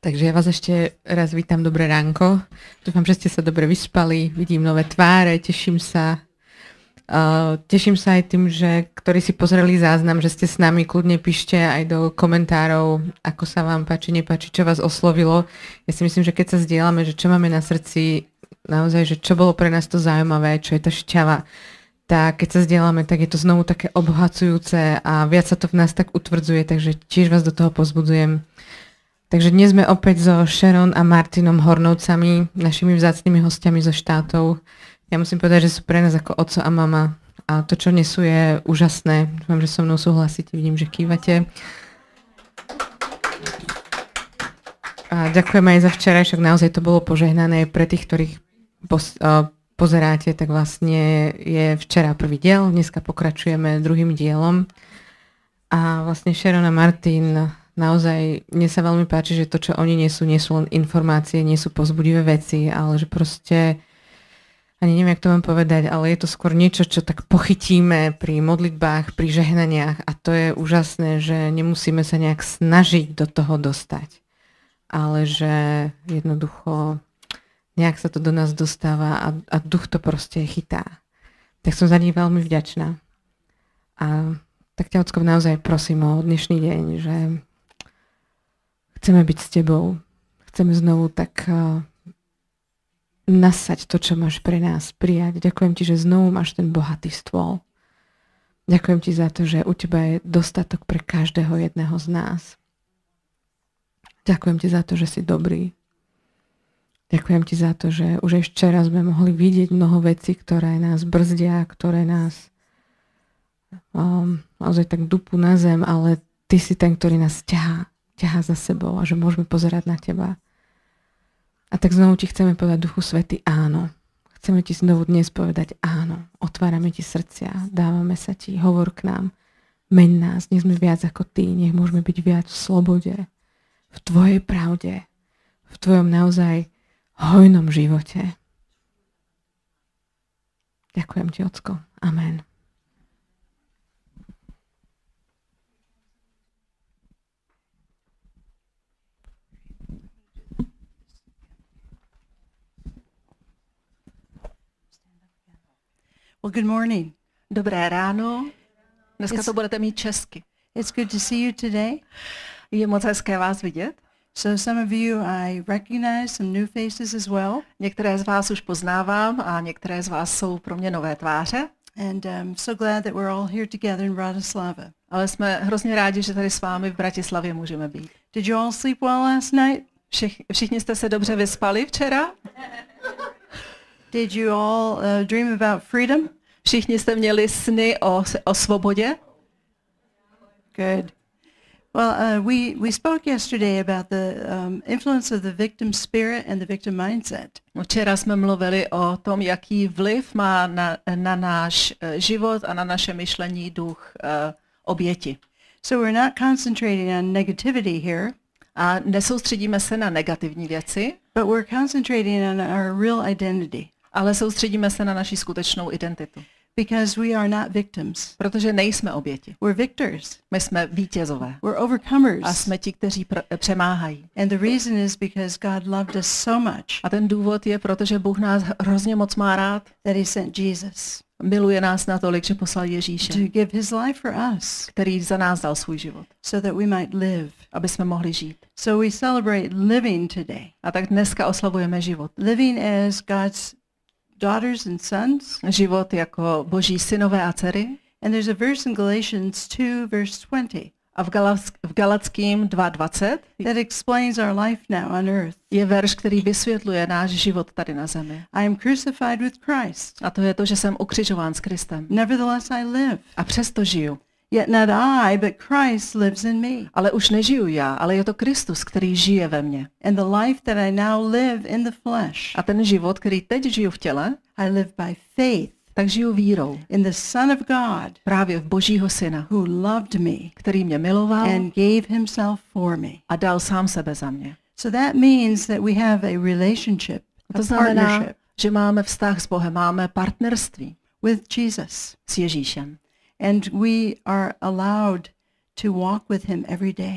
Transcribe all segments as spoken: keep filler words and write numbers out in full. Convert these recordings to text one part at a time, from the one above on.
Takže ja vás ešte raz vítam, dobré ránko. Dúfam, že ste sa dobre vyspali, vidím nové tváre, teším sa. Uh, teším sa aj tým, že ktorí si pozreli záznam, že ste s nami, kľudne píšte aj do komentárov, ako sa vám páči, nepáči, čo vás oslovilo. Ja si myslím, že keď sa zdieľame, že čo máme na srdci, naozaj, že čo bolo pre nás to zaujímavé, čo je tá šťava, tak keď sa zdieľame, tak je to znovu také obohacujúce a viac sa to v nás tak utvrdzuje, takže tiež vás do toho pozbudzujem. Takže dnes sme opäť so Sharon a Martinom Hornovcami, našimi vzácnymi hostiami zo štátov. Ja musím povedať, že sú pre nás ako otco a mama a to, čo nesú, je úžasné. Dúfam, že so mnou súhlasíte, vidím, že kývate. A ďakujem aj za včerajšok, naozaj to bolo požehnané pre tých, ktorých pos- pozeráte, tak vlastne je včera prvý diel, dneska pokračujeme druhým dielom. A vlastne Sharon a Martin, naozaj mne sa veľmi páči, že to, čo oni nesú, nie sú len informácie, nie sú povzbudivé veci, ale že proste, ani neviem, jak to mám povedať, ale je to skôr niečo, čo tak pochytíme pri modlitbách, pri žehnaniach a to je úžasné, že nemusíme sa nejak snažiť do toho dostať, ale že jednoducho nejak sa to do nás dostáva a, a duch to proste chytá. Tak som za nich veľmi vďačná. A tak ťa, Ocko, naozaj prosím o dnešný deň, že chceme byť s tebou. Chceme znovu tak uh, nasať to, čo máš pre nás prijať. Ďakujem ti, že znovu máš ten bohatý stôl. Ďakujem ti za to, že u teba je dostatok pre každého jedného z nás. Ďakujem ti za to, že si dobrý. Ďakujem ti za to, že už aj včera sme mohli vidieť mnoho vecí, ktoré nás brzdia, ktoré nás um, naozaj tak dupú na zem, ale ty si ten, ktorý nás ťahá. ťahá za sebou a že môžeme pozerať na teba. A tak znovu ti chceme povedať, Duchu Svätý, áno. Chceme ti znovu dnes povedať áno. Otvárame ti srdcia, dávame sa ti, hovor k nám, meň nás, nech sme viac ako ty, nech môžeme byť viac v slobode, v tvojej pravde, v tvojom naozaj hojnom živote. Ďakujem ti, Ocko. Amen. Well, good morning. Dobré ráno. Dneska It's- to budete mít česky. It's good to see you today. Je moc hezké vás vidět. So some of you I recognize, some new faces as well. Některé z vás už poznávám a některé z vás jsou pro mě nové tváře. And I'm so glad that we're all here together in Bratislava. Ale jsme hrozně rádi, že tady s vámi v Bratislavě můžeme být. Did you all sleep well last night? Všich, všichni jste se dobře vyspali včera? Did you all uh, dream about freedom? Všichni jste měli sny o, o svobodě? Good. Well, uh, we, we spoke yesterday about the um, influence of the victim spirit and the victim mindset. Včera jsme mluvili o tom, jaký vliv má na, na náš uh, život a na naše myšlení duch uh, oběti. So we're not concentrating on negativity here, A nesoustředíme se na negativní věci, but we're concentrating on our real identity. ale soustředíme se na naši skutečnou identitu. Because we are not victims. Protože nejsme oběti. We're victors. My jsme vítězové. We're overcomers. A jsme ti, kteří pr- přemáhají. And the reason is because God loved us so much A ten důvod je, protože Bůh nás hrozně moc má rád. that he sent Jesus Miluje nás natolik, že poslal Ježíše, to give his life for us který za nás dal svůj život, so that we might live. aby jsme mohli žít. So we celebrate living today. A tak dneska oslavujeme život. Living as God's daughters and sons. Život jako boží synové a dcery. And there's a verse in Galatians two verse twenty A v, Galack- v Galackým dva dvacet that explains our life now on earth. je verš, který vysvětluje náš život tady na zemi. I am crucified with Christ. A to je to, že jsem ukřižován s Kristem. Nevertheless I live. A přesto žiju. Yet not I, but Christ lives in me. Ale už nežiju já, ale je to Kristus, který žije ve mně. And the life that I now live in the flesh, A ten život, který teď žiju v těle, I live by faith tak žiju vírou. in the Son of God Právě v Božího syna, who loved me který mě miloval and gave himself for me. a dal sám sebe za mě. So that means that we have a relationship, A to a znamená, partnership že máme vztah s Bohem, máme partnerství with Jesus. s Ježíšem. And we are allowed to walk with him every day.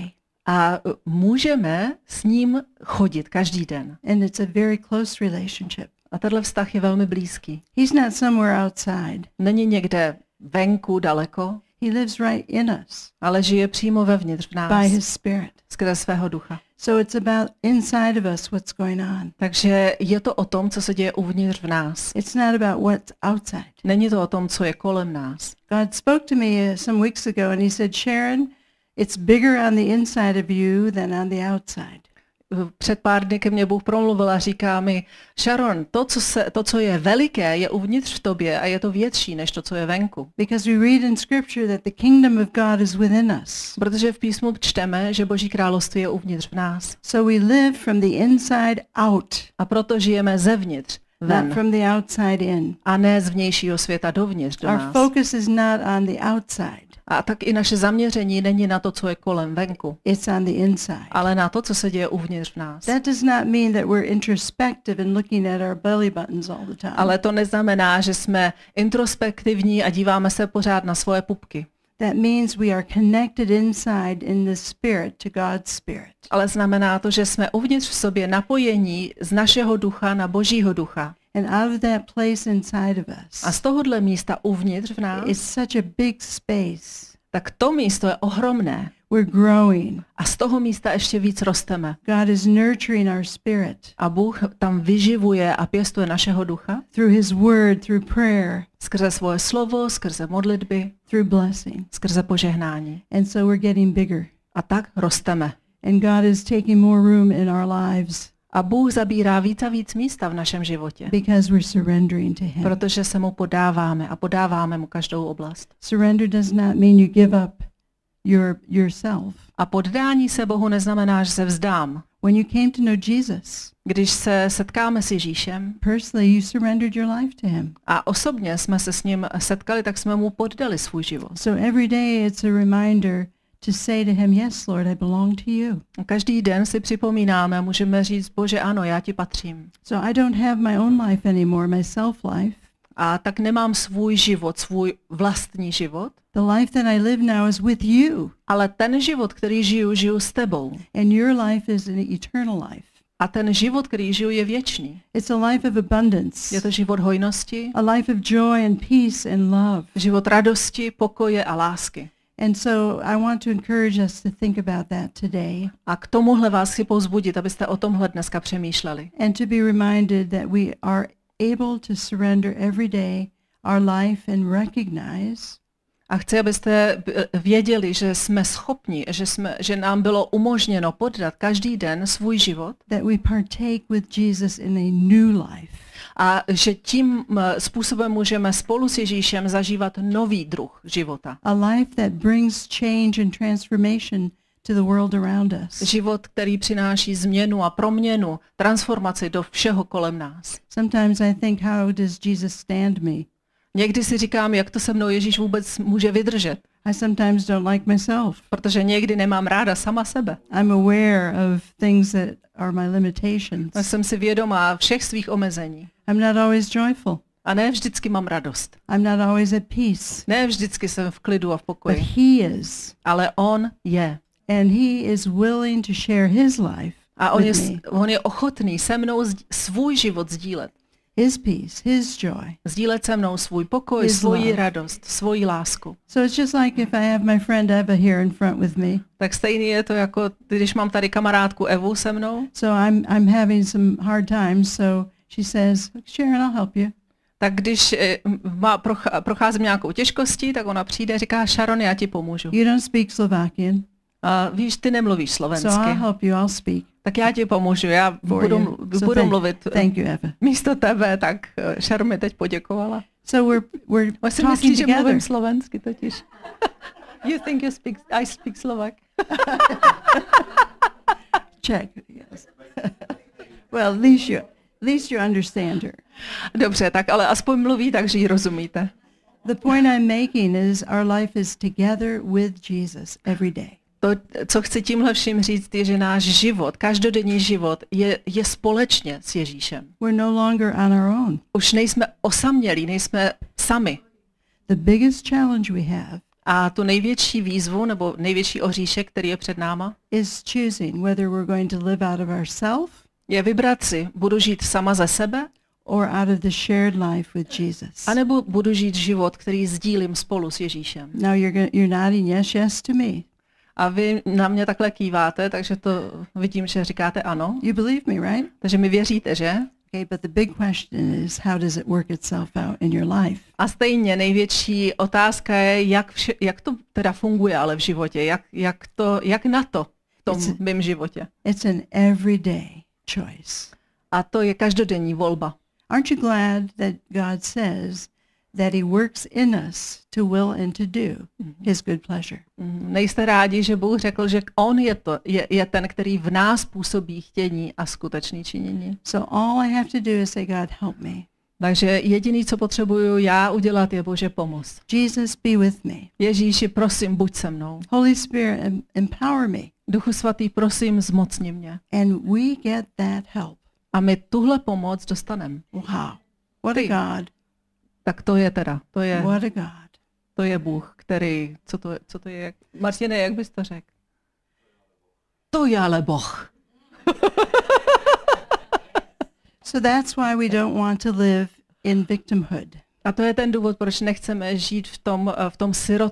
A můžeme s ním chodit každý den. And it's a very close relationship. A tenhle vztah je velmi blízký. He's not somewhere outside. Není někde venku, daleko, He lives right in us ale žije přímo vevnitř v nás, by his spirit. skrze svého ducha. So it's about inside of us what's going on. Takže je to o tom, co se děje uvnitř v nás. It's not about what's outside. Není to o tom, co je kolem nás. God spoke to me uh, some weeks ago and he said, Sharon, it's bigger on the inside of you than on the outside. Před pár dny ke mně Bůh promluvil a říká mi, Sharon, to co, se, to, co je veliké, je uvnitř v tobě a je to větší, než to, co je venku. Because we read in Scripture that the kingdom of God is within us. Protože v písmu čteme, že Boží království je uvnitř v nás. So we live from the inside out, A proto žijeme zevnitř ven. not from the outside in. A ne z vnějšího světa dovnitř do Our nás. focus is not on the outside. A tak i naše zaměření není na to, co je kolem venku, It's on the inside. ale na to, co se děje uvnitř v nás. That does not mean that we're introspective and looking at our belly buttons all the time. Ale to neznamená, že jsme introspektivní a díváme se pořád na svoje pupky. That means we are connected inside in the spirit to God's spirit. Ale znamená to, že jsme uvnitř v sobě napojení z našeho ducha na Božího ducha. And out of that place inside of us A z tohohle místa uvnitř v nás, is such a big space. tak to místo je ohromné. We're growing. A z toho místa ještě víc rosteme. God is nurturing our spirit A Bůh tam vyživuje a pěstuje našeho ducha through his word, through prayer, skrze svoje slovo, skrze modlitby, through blessing. skrze požehnání. And so we're getting bigger. A tak rosteme. And God is taking more room in our lives A Bůh zabírá víc a víc místa v našem životě, because we're surrendering to him. protože se mu podáváme a podáváme mu každou oblast. Surrender does not mean you give up your yourself. A poddání se Bohu neznamená, že se vzdám. When you came to know Jesus, Když se setkáme s Ježíšem personally you surrendered your life to him. a osobně jsme se s ním setkali, tak jsme mu poddali svůj život. So every day it's a reminder to say to him, yes, Lord, I belong to you. Každý den si připomínáme a můžeme říct, Bože, ano, já ti patřím. So I don't have my own life anymore, my self-life. A tak nemám svůj život, svůj vlastní život, The life that I live now is with you. ale ten život, který žiju, žiju s tebou. And your life is an eternal life. A ten život, který žiju, je věčný. It's a life of abundance. Je to život hojnosti, A life of joy and peace and love. život radosti, pokoje a lásky. And so I want to encourage us to think about that today A k tomuhle vás chci povzbudit, abyste o tomhle dneska přemýšleli. and to be reminded that we are able to surrender every day our life and recognize A chci, abyste věděli, že jsme schopni, že, jsme, že nám bylo umožněno poddat každý den svůj život that we partake with Jesus in a new life. a že tím způsobem můžeme spolu s Ježíšem zažívat nový druh života. A life that brings change and transformation to the world around us. Život, který přináší změnu a proměnu, transformaci do všeho kolem nás. Sometimes I think, how does Jesus stand me? Někdy si říkám, jak to se mnou Ježíš vůbec může vydržet, I sometimes don't like myself. protože někdy nemám ráda sama sebe. I'm aware of things that are my limitations. A jsem si vědomá všech svých omezení. I'm not always joyful. A ne vždycky mám radost. I'm not always at peace. Ne vždycky jsem v klidu a v But pokoji. he is. Ale on je. And he is willing to share his life A on je, with me. on je ochotný se mnou zd- svůj život sdílet. His peace, his joy. Sdílet se mnou svůj pokoj, His svoji love. radost, svoji lásku. So it's just like if I have my friend Eva here in front with me. Tak stejný je to, jako když mám tady kamarádku Evu se mnou, So I'm I'm having some hard times. So she says, Sharon, I'll help you. tak když eh, má, prochá, procházím nějakou těžkostí, tak ona přijde a říká, Sharon, já ti pomůžu. You don't speak Slovakian, A víš, ty nemluvíš slovensky, so I'll help you. I'll speak tak já ti pomůžu, já for budu, you. So budu thank, mluvit thank you, Eva. místo tebe, tak eh, Sharon mi teď poděkovala. So we're we're On si talking myslí, že together. mluvím slovensky totiž. You think you speak, I speak Slovak. Check. Yes. Well, at least you at least you understand her. Dobře, tak ale aspoň mluví, takže ji rozumíte. The point I'm making is our life is together with Jesus every day. To, co chci tímhle vším říct, je, že náš život, každodenní život je, je společně s Ježíšem. We're no longer on our own. Už nejsme osamělí, nejsme sami. The biggest challenge we have A tu největší výzvu nebo největší oříšek, který je před náma, is choosing whether we're going to live out of ourselves je vybrat si, budu žít sama ze sebe, or out of the shared life with Jesus. anebo budu žít život, který sdílím spolu s Ježíšem. Now you're go- you're nodding yes, yes to me. A vy na mě takhle kýváte, takže to vidím, že říkáte ano. You believe me, right? Takže mi věříte, že? Okay, but the big question is, how does it work itself out in your life? A stejně největší otázka je, jak, vše, jak to teda funguje ale v životě, jak, jak, to, jak na to v tom It's a- mém životě. It's an everyday choice. A to je každodenní volba. Aren't you glad that God says that he works in us to will and to do his good pleasure? Mhm. Nejste rádi, že Bůh řekl, že on je, to, je, je ten, který v nás působí chtění a skutečné činění. So all I have to do is say, God, help me. Takže jediný, co potřebuju já udělat, je Bože pomoct. Jesus, be with me. Ježíši, prosím, buď se mnou. Holy Spirit, em- empower me. Duchu svatý, prosím, zmocni mě. And we get that help. A my tuhle pomoc dostaneme. Wow. What a Ty. God. Tak to je teda, to je, What a God. to je Bůh, který, co to, co to je, Martine, jak bys to řekl? To je ale Boh. So that's why we don't want to live in victimhood. A to je ten důvod, proč nechceme žít v tom, v tom sirot,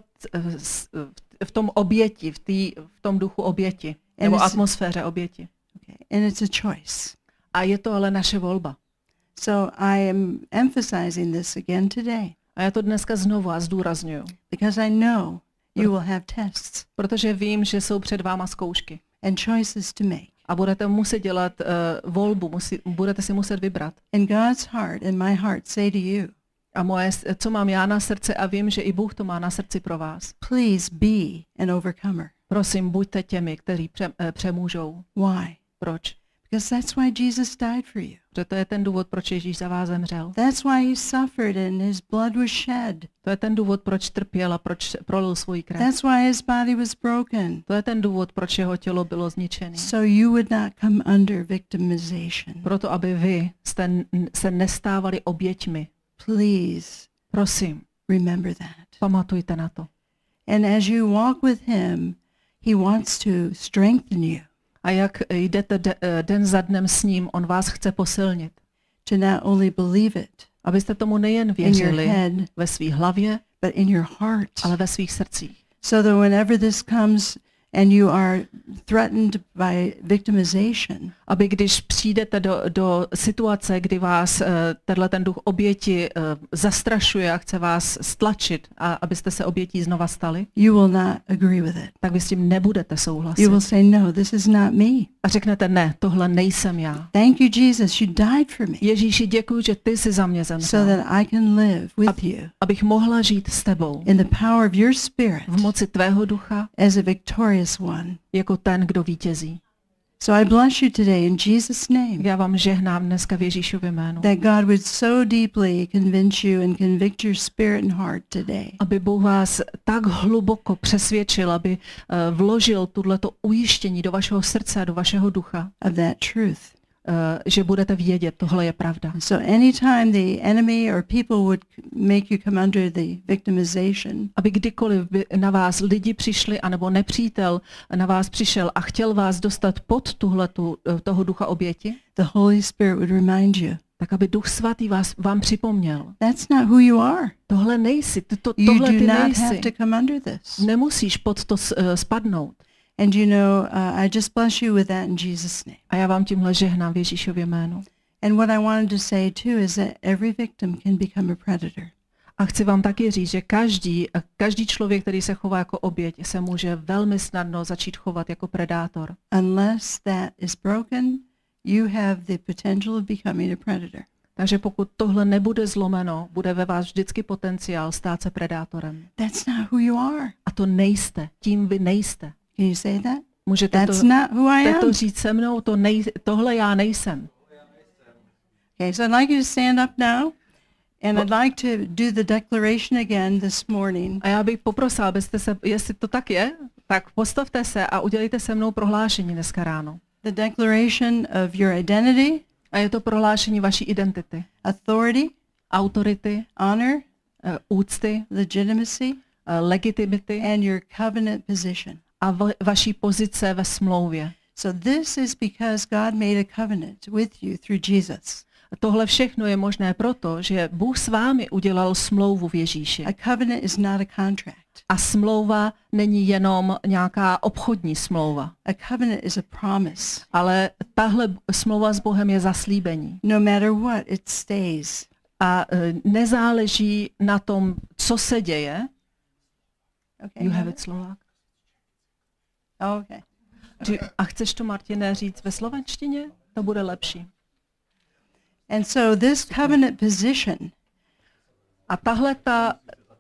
v tom oběti, v, tý, v tom duchu oběti, nebo it's- atmosféře oběti. Okay. And it's a choice. A je to ale naše volba. So I am emphasizing this again today A já to dneska znovu a zdůrazňuju, because I know you will have tests protože vím, že jsou před váma zkoušky. and choices to make. A budete muset dělat uh, volbu, musí, budete si muset vybrat. And God's heart and my heart say to you, A moje, co mám já na srdci, a vím, že i Bůh to má na srdci pro vás. please be an overcomer. Prosím, buďte těmi, kteří pře, eh, přemůžou. Why? Proč? Because that's why Jesus died for you. Protože to je ten důvod, proč Ježíš za vás zemřel. That's why he suffered and his blood was shed. To je ten důvod, proč trpěl a proč prolil svůj krev. That's why his body was broken. To je ten důvod, proč jeho tělo bylo zničené. So you would not come under victimization. Proto, aby vy jste n- se nestávali oběťmi. Please Prosím, remember that. pamatujte na to. And as you walk with him, he wants to strengthen you A jak jdete de, eh, den za dnem s ním, on vás chce posilnit. to not only believe it Abyste tomu nejen in your věřili head, ve svých hlavě, but in your heart. ale ve svých srdcích. So that whenever this comes and you are threatened by victimization, Aby když přijdete do, do situace, kdy vás uh, tenhle ten duch oběti uh, zastrašuje a chce vás stlačit, a abyste se obětí znova stali, you will not agree with it. tak vy s tím nebudete You souhlasit. will say, no, this is not me. A řeknete, ne, tohle nejsem já. Thank you, Jesus. You died for me Ježíši, děkuji, že ty jsi za mě so zemřel, that I can live with you abych mohla žít s tebou in the power of your spirit v moci tvého ducha as a victorious one. jako ten, kdo vítězí. So I bless you today in Jesus' name Já vám žehnám dneska v Ježíšově jménu, that God would so deeply convince you and convict your spirit and heart today aby Bůh vás tak hluboko přesvědčil, aby uh, vložil tuto ujištění do vašeho srdce a do vašeho ducha, of that truth. uh, že budete vědět, tohle je pravda. So anytime the enemy or people would make you come under the victimization, Aby kdykoliv by na vás lidi přišli, anebo nepřítel na vás přišel a chtěl vás dostat pod tuhletu, uh, toho ducha oběti, the Holy Spirit would remind you, tak aby Duch Svatý vás, vám připomněl. that's not who you are. Tohle nejsi, ty, to, You tohle do ty not nejsi. have to come under this. Nemusíš pod to uh, spadnout. And you know, uh, I just bless you with that in Jesus' name. A já vám tímhle žehnám v Ježíšově jménu. And what I wanted to say too is that every victim can become a predator. A chci vám taky říct, že každý, každý člověk, který se chová jako oběť, se může velmi snadno začít chovat jako predátor. Unless that is broken, you have the potential of becoming a predator. Takže pokud tohle nebude zlomeno, bude ve vás vždycky potenciál stát se predátorem. That's not who you are. A to nejste, tím vy nejste. Can you say that? Můžete That's to, not who I am. to říct se mnou, to nej, tohle já nejsem. Okay, so I'd like you to stand up now, and I'd like to do the declaration again this morning. A já bych poprosil, abyste se, jestli to tak je, tak postavte se a udělejte se mnou prohlášení dneska ráno. The declaration of your identity, A je to prohlášení vaší identity, authority, autority, honor, eh, úcty, legitimacy, legitimity and your covenant position. a va- vaší pozice ve smlouvě. So this is because God made a covenant with you through Jesus. Tohle všechno je možné proto, že Bůh s vámi udělal smlouvu v Ježíši. A covenant is not a contract. A smlouva není jenom nějaká obchodní smlouva, A covenant is a promise. ale tahle smlouva s Bohem je zaslíbení. No matter what, it stays. A e, nezáleží na tom, co se děje. Okay. You have it, Slovák. Oh, okay. Či- A chceš to, Martine, říct ve slovenštině? To bude lepší. And so this covenant position A tahle ta,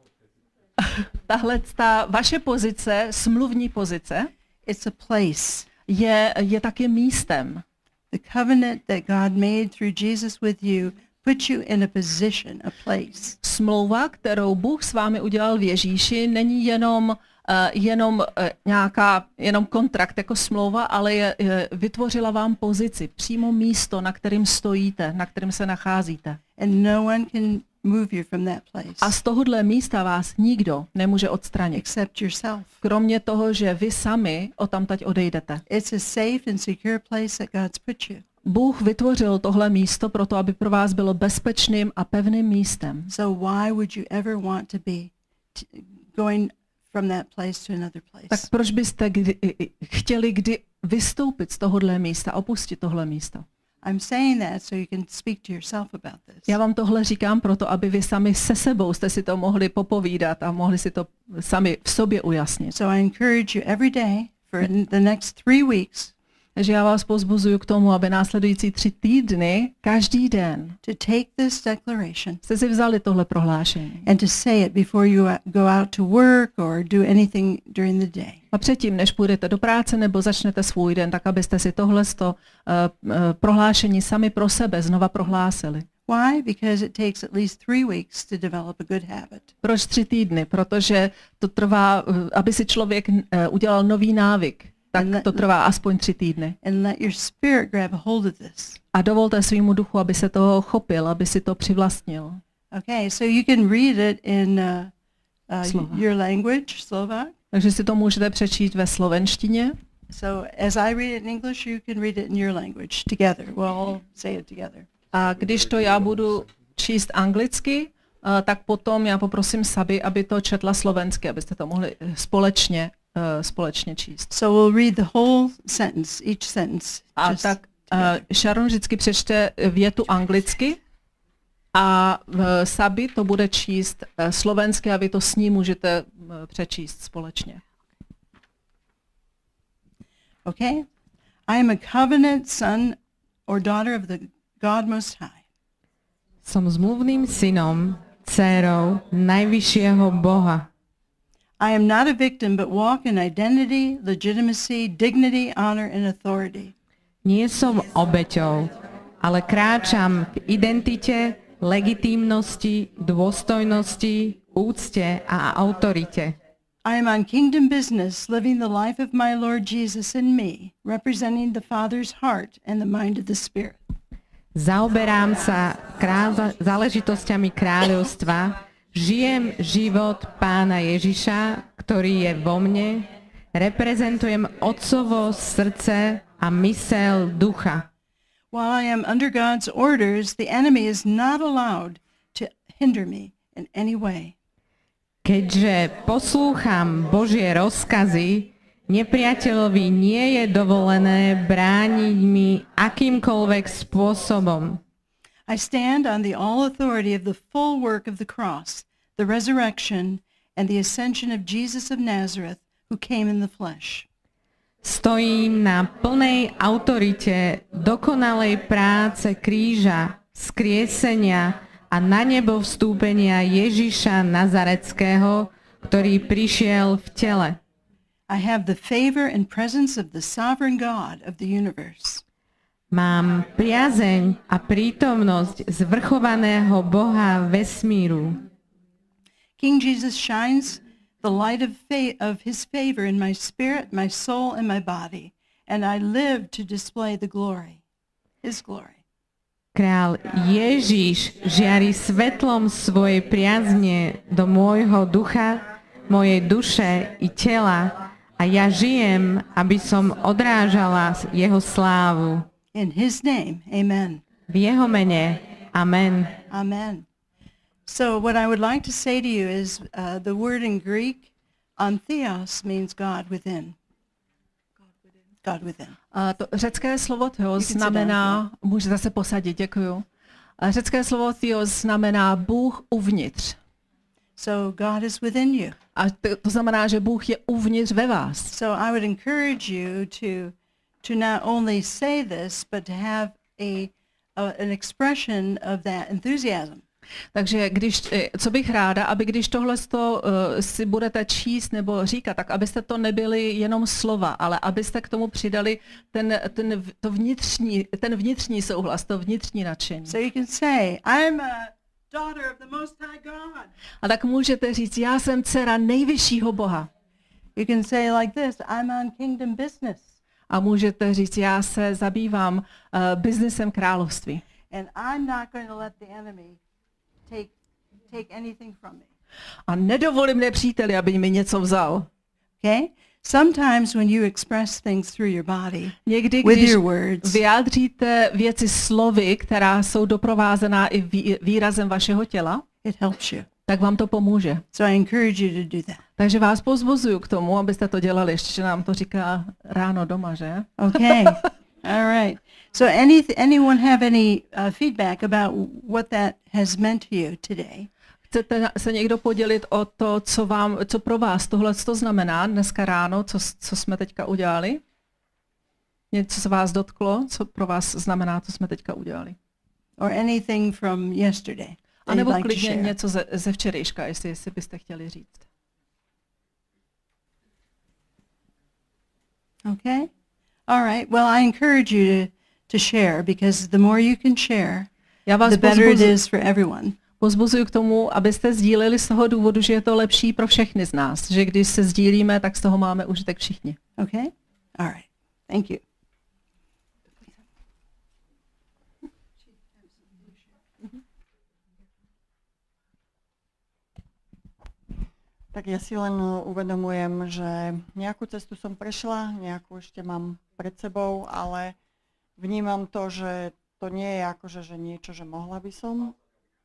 tahle ta vaše pozice, smluvní pozice, it's a place. je, je taky místem. The covenant that God made through Jesus with you puts you in a position, a place. Smlouva, kterou Bůh s vámi udělal v Ježíši, není jenom, uh, jenom uh, nějaká, jenom kontrakt jako smlouva, ale je, je, vytvořila vám pozici, přímo místo, na kterým stojíte, na kterém se nacházíte. And no one can move you from that place A z tohohle místa vás nikdo nemůže odstranit. except yourself. Kromě toho, že vy sami odtamtať odejdete. It's a safe and secure place that God's put you. Bůh vytvořil tohle místo proto, aby pro vás bylo bezpečným a pevným místem. So why would you ever want to be t- going from that place to another place? Tak proč byste kdy, chtěli kdy vystoupit z tohohle místa, opustit tohle místo? I'm saying that so you can speak to yourself about this. Já vám tohle říkám proto, aby vy sami se sebou jste si to mohli popovídat a mohli si to sami v sobě ujasnit. So I encourage you every day for the next three weeks Takže já vás povzbuzuju k tomu, aby následující tři týdny, každý den, to take this declaration jste si vzali tohle prohlášení. and to say it before you go out to work or do anything during the day. A předtím, než půjdete do práce nebo začnete svůj den, tak abyste si tohle uh, uh, prohlášení sami pro sebe znova prohlásili. Why? Because it takes at least three weeks to develop a good habit. Proč tři týdny? Protože to trvá, uh, aby si člověk uh, udělal nový návyk, tak to trvá aspoň tři týdny. And let your spirit grab a hold of this. A dovolte svýmu duchu, aby se toho chopil, aby si to přivlastnil. Okay, so you can read it in uh, uh, Slovak. your language, Slovak. Takže si to můžete přečíst ve slovenštině. So as I read it in English, you can read it in your language together. We'll all say it together. A když to já budu číst anglicky, uh, tak potom já poprosím Sabi, aby to četla slovensky, abyste to mohli společně, uh, společně číst. So we'll read the whole sentence, each sentence. A just tak together. uh, Sharon vždycky přečte větu anglicky a uh, Sabi to bude číst uh, slovensky a vy to s ní můžete uh, přečíst společně. Okay? I am a covenant son or daughter of the God Most High. Som zmluvným synom, dcérou najvyššieho Boha. I am not a victim, but walk in identity, legitimacy, dignity, honor, and authority. Nie som obeťou, ale kráčam v identite, legitímnosti, dôstojnosti, úcte a autorite. I am on kingdom business, living the life of my Lord Jesus in me, representing the Father's heart and the mind of the Spirit. Zaoberám sa kráľa, záležitosťami kráľovstva, žijem život Pána Ježiša, ktorý je vo mne, reprezentujem Otcovo srdce a mysel ducha. While I am under God's orders, the enemy is not allowed to hinder me in any way. Keďže poslúcham Božie rozkazy, nepriateľovi nie je dovolené brániť mi akýmkoľvek spôsobom. I stand on the all authority of the full work of the cross, the resurrection, and the ascension of Jesus of Nazareth, who came in the flesh. Stojím na plnej autorite dokonalej práce kríža, skriesenia a na nebo vstúpenia Ježiša Nazareckého, ktorý prišiel v tele. I have the favor and presence of the sovereign God of the universe. Mám priazeň a prítomnosť zvrchovaného Boha vesmíru. King Jesus shines the light of, fa- of his favor in my spirit, my soul, and my body, and I live to display the glory, his glory. Král Ježiš žiari svetlom svojej priazne do môjho ducha, mojej duše i tela a ja žijem, aby som odrážala jeho slávu. In his name, amen. V jeho mene. Amen. Amen. So what I would like to say to you is uh, the word in Greek, antheos, means God within. God within. A to řecké slovo theos znamená, můžete se posadit, děkuju. A řecké slovo theos znamená Bůh uvnitř. So God is within you. A to, to znamená, že Bůh je uvnitř ve vás. So I would encourage you to to not only say this, but to have a, a an expression of that enthusiasm. Takže když, co bych ráda, aby když tohle uh, si budete číst nebo říkat, tak abyste to nebyly jenom slova, ale abyste k tomu přidali ten, ten, to vnitřní, ten vnitřní souhlas, to vnitřní nadšení. So you can say, I'm a daughter of the Most High God. A tak můžete říct, já jsem dcera nejvyššího Boha. You can say like this, I'm on kingdom business. A můžete říct, já se zabývám uh, biznesem království. And I'm not going to let the enemy take take anything from me. A nedovolím nepříteli, aby mi něco vzal. Okay? Sometimes when you express things through your body, Někdy, with když your words, vyjádříte věci slovy, která jsou doprovázená i vý, výrazem vašeho těla, it helps you. tak vám to pomůže. So I encourage you to do that. Takže vás povzbuzuju k tomu, abyste to dělali. Ještě že nám to říká ráno doma, že? Okay. All right. So any anyone have any uh, feedback about what that has meant to you today? Chcete se někdo podělit o to, co vám, co pro vás tohle to znamená dneska ráno, co, co jsme teďka udělali? Něco se vás dotklo, co pro vás znamená, co jsme teďka udělali? Or anything from yesterday? A nebo like klidně něco ze, ze včerejška, jestli, jestli byste chtěli říct. Okay. All right. Well, I encourage you to, to share because the more you can share, Já vás the better it pozbuzu, is for everyone. pozbuzuju k tomu, abyste sdíleli z toho důvodu, že je to lepší pro všechny z nás. Že když se sdílíme, tak z toho máme užitek všichni. Okay. All right. Thank you. Tak ja si len uvedomujem, že nejakú cestu som prešla, nejakú ešte mám pred sebou, ale vnímam to, že to nie je akože že niečo, že mohla by som.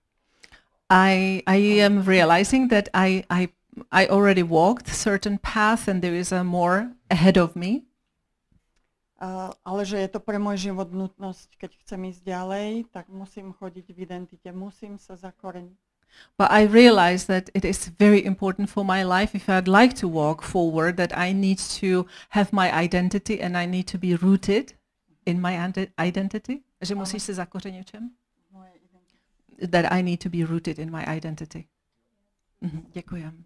I I am realizing that I I I already walked a certain path and there is a more ahead of me. Uh, ale že je to pre môj život nutnosť, keď chcem ísť ďalej, tak musím chodiť v identite, musím sa zakoreniť. But I realize that it is very important for my life, if I'd like to walk forward, that I need to have my identity and I need to be rooted in my identity. Že musíš se zakořenit v čem? That I need to be rooted in my identity. Mhm, děkujem.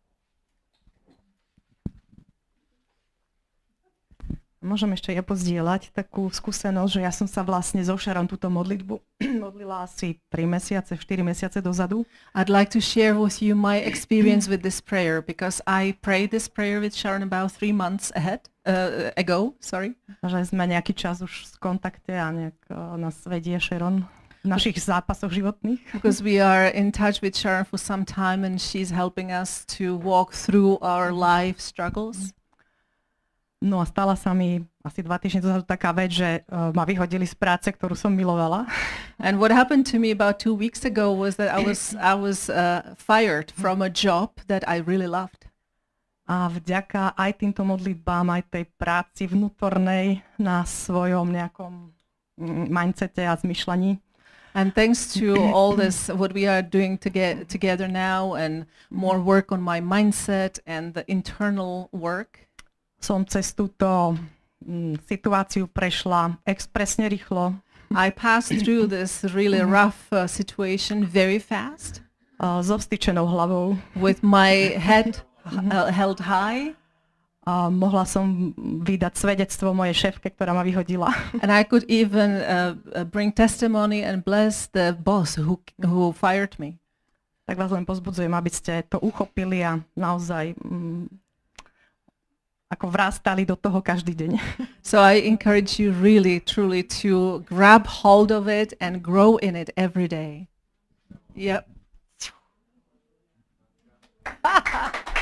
Môžem ešte ja pozdieľať takú skúsenosť, že ja som sa vlastne so Sharon túto modlitbu modlila asi tri mesiace, štyri mesiace dozadu. I'd like to share with you my experience with this prayer because I prayed this prayer with Sharon about three months ahead, uh, ago. Sorry. Že sme nejaký čas už v kontakte a nejak uh, nás vedie Sharon v našich zápasoch životných. Because we are in touch with Sharon for some time and she's helping us to walk through our life struggles. No a stala sa mi asi dva týždne dozadu taká vec, že uh, ma vyhodili z práce, ktorú som milovala. And what happened to me about two weeks ago was that I was I was uh, fired from a job that I really loved. A vďaka aj týmto modlitbám, aj tej práci vnútornej na svojom nejakom mindsete a zmyšľaní. And thanks to all this, what we are doing to get together now and more work on my mindset and the internal work, som cez túto mm, situáciu prešla expresne rýchlo. I passed through this really rough uh, situation very fast. Uh, so vstyčenou hlavou. With my head uh, held high. A mohla som vydať svedectvo mojej šéfke, ktorá ma vyhodila. And I could even uh, bring testimony and bless the boss who who fired me. Tak vás len pozbudzujem, aby ste to uchopili a naozaj mm, ako vrastali do toho každý deň. So I encourage you really, truly to grab hold of it and grow in it every day. Yep.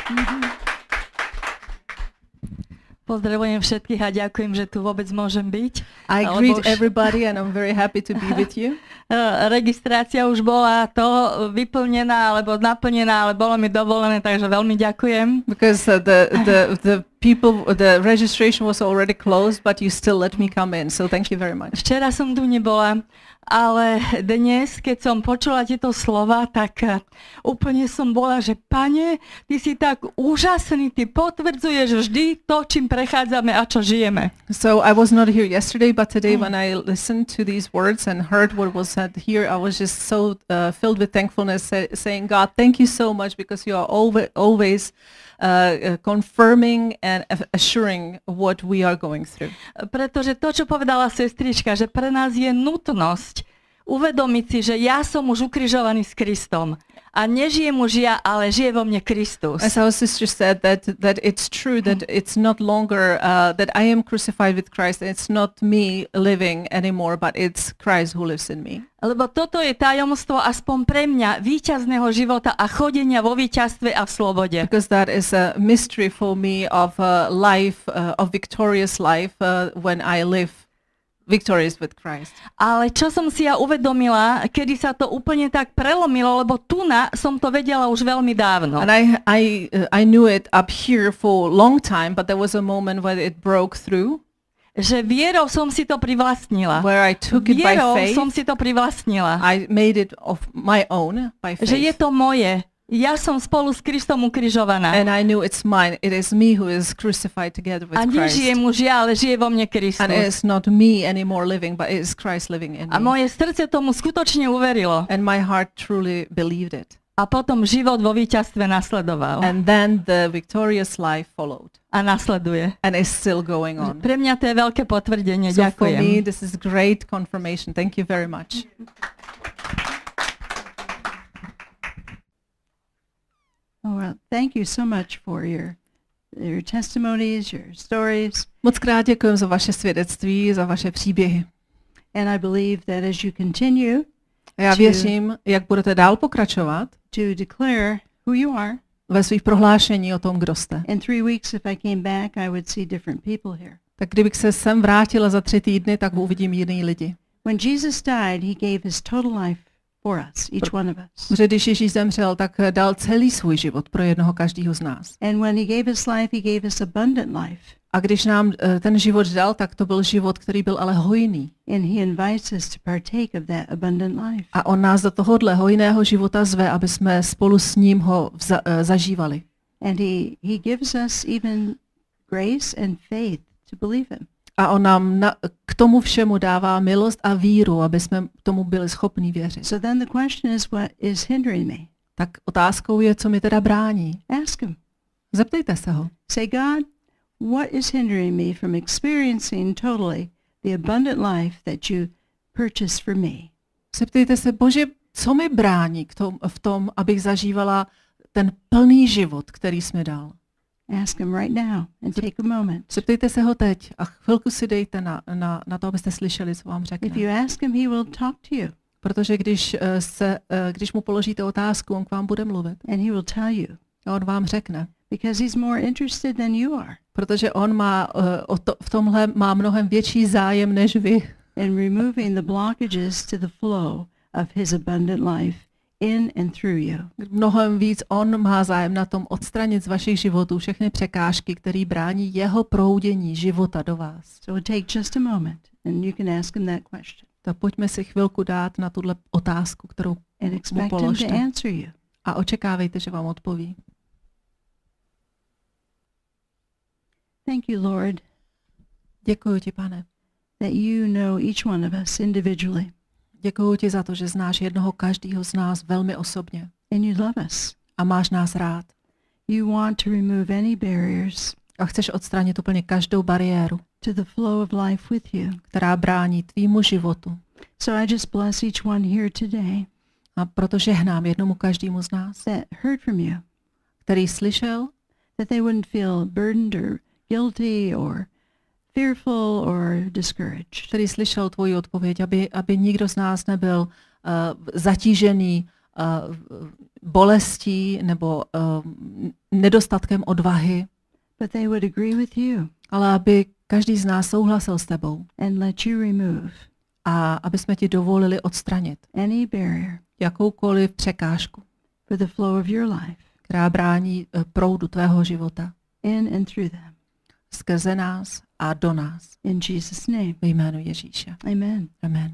Pozdravujem všetkých a ďakujem, že tu vôbec môžem byť. I Lebo greet už- everybody and I'm very happy to be with you. Eh, Registrácia už bola to vyplnená alebo naplnená, ale bolo mi dovolené, takže veľmi ďakujem. Because uh, the, the, the people, the registration was already closed, but you still let me come in. So thank you very much. Včera som tu nebola, ale dnes, keď som počula tieto slova, tak eh, úplne som bola, že Pane, ty si tak úžasný, ty potvrdzuješ vždy to, čím prechádzame a čo žijeme. So I was not here yesterday, but today when I listened to these words and heard what was said here, I was just so uh, filled with thankfulness, say, saying, God, thank you so much because you are always, always uh, uh, confirming and assuring what we are going through. Pretože to, čo povedala sestrička, že pre nás je nutnosť uvedomiť si, že ja som už ukrižovaný s Kristom. A nežijem už ja, ale žije vo mne Kristus. As our sister said, that that it's true that it's not longer uh, that I am crucified with Christ. It's not me living anymore, but it's Christ who lives in me. Lebo toto je tajomstvo aspoň pre mňa víťazného života a chodenia vo víťazstve a v slobode. Because that is a mystery for me of uh, life, uh, of victorious life uh, when I live victorious with Christ. Ale čo som si ja uvedomila, kedy sa to úplne tak prelomilo, lebo tu na som to vedela už veľmi dávno. And I I uh, I knew it up here for a long time, but there was a moment where it broke through. Že vierou som si to privlastnila. Where I took it by Vierou faith. som si to privlastnila. I made it of my own by faith. Že je to moje. Ja som spolu s Kristom ukrižovaná. And I knew it's mine. It is me who is crucified together with A Christ. nežijem už ja, ale žije vo mne Kristus. And it is not me anymore living, but it is Christ living in A me. moje srdce tomu skutočne uverilo. And my heart truly believed it. A potom život vo víťazstve nasledoval. And then the victorious life followed. A nasleduje. And is still going on. Pre mňa to je veľké potvrdenie. So for Ďakujem. me, this is great confirmation. Thank you very much. Oh, well, thank you so much for your your testimonies, your stories. Moc krát děkuji za vaše svědectví, za vaše příběhy. And I believe that as you continue A já Či- věřím, jak budete dál pokračovat to declare who you are, ve svých prohlášení o tom, kdo jste. in three weeks, if I came back, I would see different people here. Tak kdybych se sem vrátila za tři týdny, tak uvidím jiný lidi. When Jesus died, he gave his total life for us, each one of us. Protože když Ježíš zemřel, tak dal celý svůj život pro jednoho každého z nás. And when he gave his life, he gave us abundant life. A když nám eh, ten život dal, tak to byl život, který byl ale hojný. And he invites us to partake of that abundant life. A on nás do tohohle hojného života zve, aby jsme spolu s ním ho vza, eh, zažívali. And he, he gives us even grace and faith to believe him. A on nám na, k tomu všemu dává milost a víru, aby jsme tomu byli schopni věřit. So then the question is, what is hindering me? Tak otázkou je, co mi teda brání. Ask him. Zeptejte se ho. Say, God, what is hindering me from experiencing totally the abundant life that you purchased for me? Zeptejte se, Bože, co mi brání k tom, v tom, abych zažívala ten plný život, který jsi mi dal. Ask him right now and take a moment. Zeptejte se ho teď a chvilku si dejte na, na, na to, abyste slyšeli, co vám If řekne. you ask him, he will talk to you Protože když, eh, se, eh, když mu položíte otázku, on k vám bude mluvit. and he will tell you A on vám řekne. because he's more interested than you are Protože on má, eh, o to, v tomhle má mnohem větší zájem než vy. in removing the blockages to the flow of his abundant life in and through you. Mnohem víc on má zájem na tom odstranit z vašich životů všechny překážky, které brání jeho proudění života do vás. So take just a moment and you can ask him that question Tak pojďme si chvilku dát na tuhle otázku, kterou and mu expect him to položte. answer you. A očekávejte, že vám odpoví. Thank you, Lord, Děkuji ti, pane. that you know each one of us individually Děkuji ti za to, že znáš jednoho každého z nás velmi osobně. and you love us. A máš nás rád. You want to remove any barriers A chceš odstranit úplně každou bariéru, to the flow of life with you. která brání tvýmu životu. So I just bless each one here today A proto žehnám jednomu každému z nás, that heard from you, který slyšel, that they wouldn't feel burdened or guilty or fearful or discouraged. který slyšel tvoji odpověď, aby, aby nikdo z nás nebyl uh, zatížený bolestí nebo uh, nedostatkem odvahy, but they would agree with you ale aby každý z nás souhlasil s tebou and let you remove a aby jsme ti dovolili odstranit any barrier jakoukoliv překážku, for the flow of your life která brání uh, proudu tvého života in and through them. skrze nás a do nás. In Jesus' name, Ve jménu Ježíše. amen. Amen.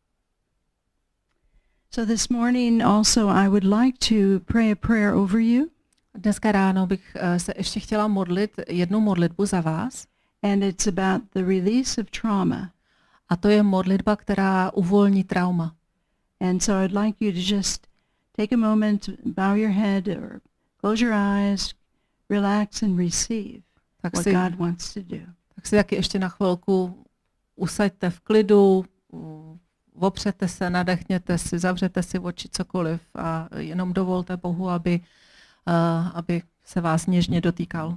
So this morning also I would like to pray a prayer over you. Dneska ráno bych uh, se ještě chtěla modlit jednu modlitbu za vás. And it's about the release of trauma. A to je modlitba, která uvolní trauma. And so I'd like you to just take a moment, bow your head or close your eyes, relax and receive Tak what si, God wants to do. tak si taky ještě na chvilku usaďte v klidu, opřete se, nadechněte si, zavřete si oči, cokoliv a jenom dovolte Bohu, aby, uh, aby se vás něžně dotýkal.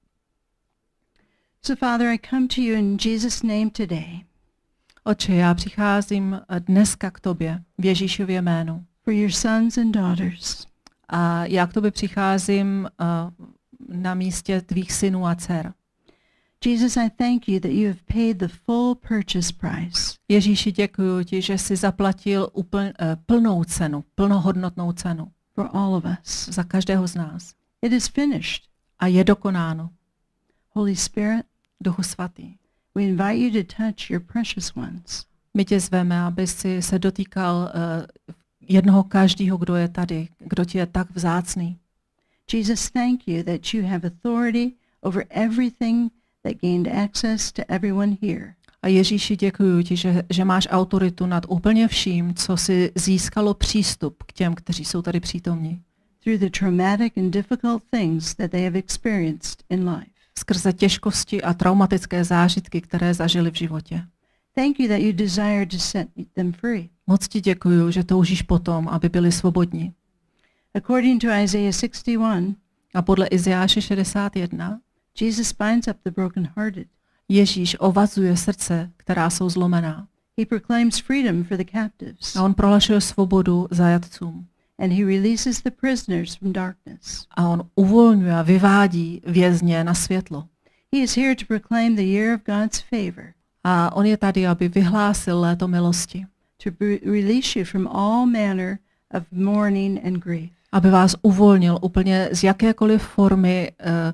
So Father, I come to you in Jesus' name today. Oče, já přicházím dneska k tobě v Ježíšově jménu. For your sons and daughters. A já k tobě přicházím uh, na místě tvých synů a dcer. Jesus, I thank you that you have paid the full purchase price. Ježíši, děkuji ti, že jsi zaplatil úpln, uh, plnou cenu, plnohodnotnou cenu. For all of us. Za každého z nás. It is finished. A je dokonáno. Holy Spirit, Duchu svatý, we invite you to touch your precious ones. my tě zveme, aby si se dotýkal uh, jednoho každého, kdo je tady, kdo ti je tak vzácný. Jesus, thank you that you have authority over everything that gained access to everyone here. A Ježíši, děkuji ti, že, že máš autoritu nad úplně vším, co si získalo přístup k těm, kteří jsou tady přítomní. Through the traumatic and difficult things that they have experienced in life. Skrze těžkosti a traumatické zážitky, které zažili v životě. Thank you that you desire to set them free. Moc ti děkuji, že toužíš potom, aby byli svobodní. According to Isaiah sixty-one, a podle Izajáše šedesát jedna, Jesus binds up the brokenhearted. Ježíš ovazuje srdce, která jsou zlomená. He proclaims freedom for the captives. A on prohlašuje svobodu zajatcům. And he releases the prisoners from darkness. A on uvolňuje a vyvádí vězně na světlo. He is here to proclaim the year of God's favor. A on je tady, aby vyhlásil léto milosti. To release you from all manner of mourning and grief. Aby vás uvolnil úplně z jakékoliv formy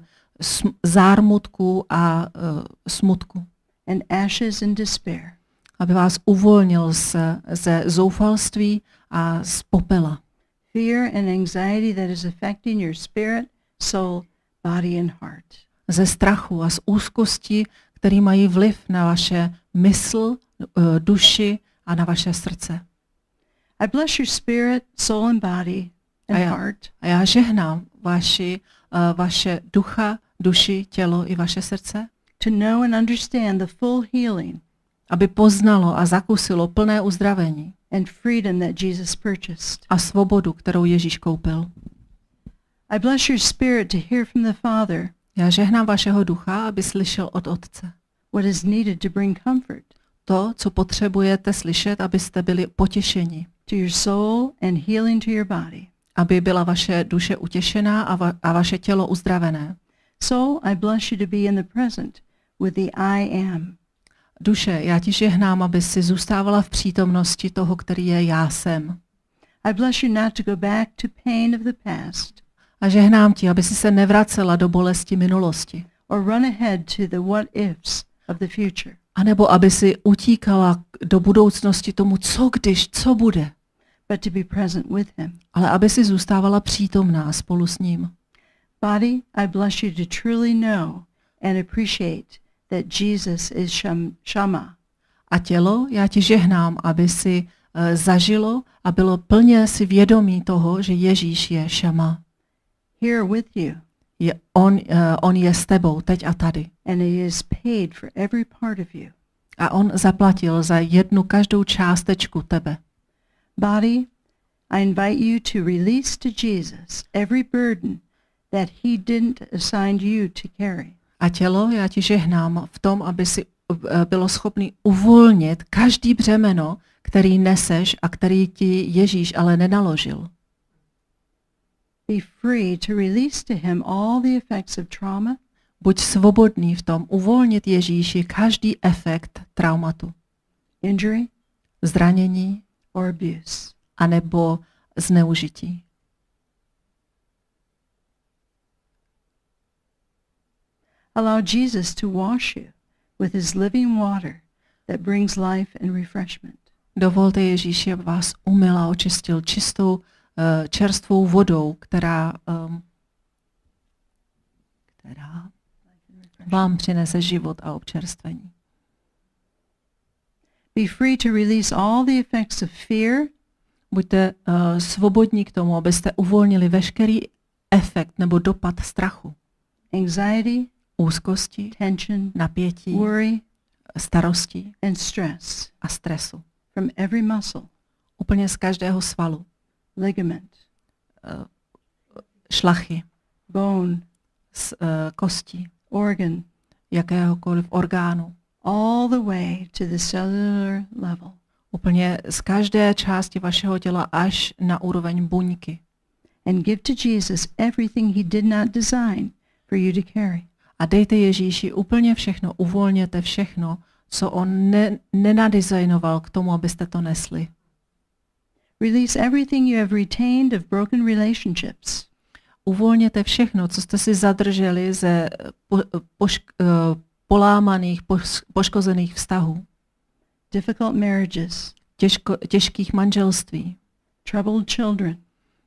uh, zármutku a uh, smutku. And ashes and despair. Aby vás uvolnil z, ze zoufalství a z popela. Fear and anxiety that is affecting your spirit, soul, body and heart. Ze strachu a z úzkosti, který mají vliv na vaše mysl, duši a na vaše srdce. I bless your spirit, soul and body and a já, heart. A já žehnám vaši, uh, vaše ducha, duši, tělo i vaše srdce. To know and understand the full healing. Aby poznalo a zakusilo plné uzdravení. And freedom that Jesus purchased. A svobodu, kterou Ježíš koupil. I bless your spirit to hear from the Father. Já žehnám vašeho ducha, aby slyšel od Otce. What is needed to bring comfort. To, co potřebujete slyšet, abyste byli potěšeni. To your soul and healing to your body. Aby byla vaše duše utěšená a, va- a vaše tělo uzdravené. Soul, I bless you to be in the present with the I am. Duše, já ti žehnám, aby si zůstávala v přítomnosti toho, který je já jsem. I bless you not to go back to pain of the past. A žehnám ti, aby si se nevracela do bolesti minulosti. Or run ahead to the what ifs of the future. A nebo aby si utíkala do budoucnosti tomu, co když, co bude. But to be present with him. Ale aby si zůstávala přítomná spolu s ním. Body, I bless you to truly know and appreciate that Jesus is Shama. A tělo, já ti žehnám, aby si uh, zažilo a bylo plně si vědomí toho, že Ježíš je Šama. Here with you. Je, on, uh, on je s tebou teď a tady. And he is paid for every part of you. A on zaplatil za jednu každou částečku tebe. Body, I invite you to release to Jesus every burden that he didn't assign you to carry. A tělo, já ti žehnám v tom, aby si bylo schopný uvolnit každý břemeno, který neseš a který ti Ježíš ale nenaložil. Be free to release to him all the effects of trauma, Buď svobodný v tom uvolnit Ježíši každý efekt traumatu, injury, zranění or abuse. anebo zneužití. Allow Jesus to wash you with his living water that brings life and refreshment. Dovolte Ježíši, aby vás umyl a očistil čistou, uh, čerstvou vodou, která, um, která vám přinese život a občerstvení. Be free to release all the effects of fear, Buďte uh, svobodní k tomu, abyste uvolnili veškerý efekt nebo dopad strachu, anxiety, úzkosti, tension, napětí, worry, starosti and stress a stresu. from every muscle, Úplně z každého svalu, ligament, uh, šlachy, bone, z uh, kostí, organ, jakéhokoliv orgánu. all the way to the cellular level. Úplně z každé části vašeho těla až na úroveň buňky. And give to Jesus everything he did not design for you to carry. A dejte Ježíši úplně všechno, uvolněte všechno, co on ne, nenadizajnoval k tomu, abyste to nesli. Release everything you have retained of broken relationships, Uvolněte všechno, co jste si zadrželi ze po, pošk, uh, polámaných, poš, poškozených vztahů, difficult marriages, těžko, těžkých manželství troubled children,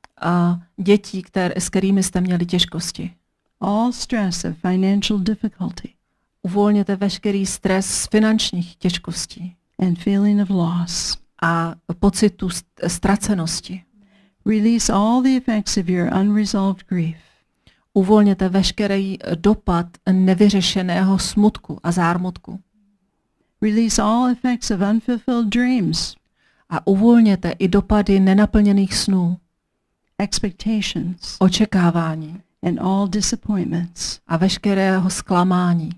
a dětí, které, s kterými jste měli těžkosti. all stress of financial difficulty Uvolněte veškerý stres z finančních těžkostí and feeling of loss. a pocitu st- ztracenosti. Release all the effects of your unresolved grief. Uvolněte veškerý dopad nevyřešeného smutku a zármutku. Release all effects of unfulfilled dreams, A uvolněte i dopady nenaplněných snů, expectations, očekávání and all disappointments. a veškerého zklamání.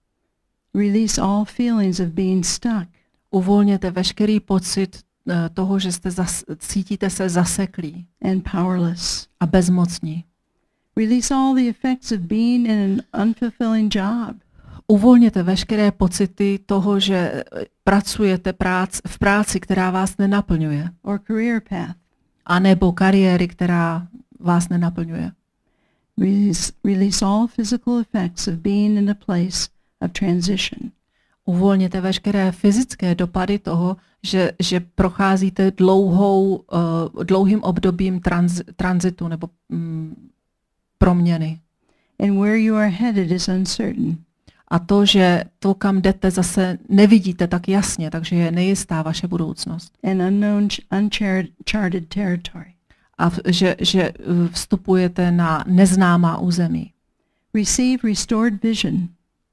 Release all feelings of being stuck, Uvolněte veškerý pocit eh, toho, že jste zas, cítíte se zaseklí and powerless. a bezmocní. Release all the effects of being in an unfulfilling job, Uvolněte veškeré pocity toho, že eh, pracujete prác, v práci, která vás nenaplňuje, or career path. anebo kariéry, která vás nenaplňuje. Release, release all physical effects of being in a place of transition. Uvolněte veškeré fyzické dopady toho, že, že procházíte dlouhou, uh, dlouhým obdobím tranz, tranzitu nebo um, proměny. And where you are headed is uncertain. A to, že to, kam jdete, zase nevidíte tak jasně, takže je nejistá vaše budoucnost. An unknown, uncharted territory. A v, že, že vstupujete na neznámá území. Receive restored vision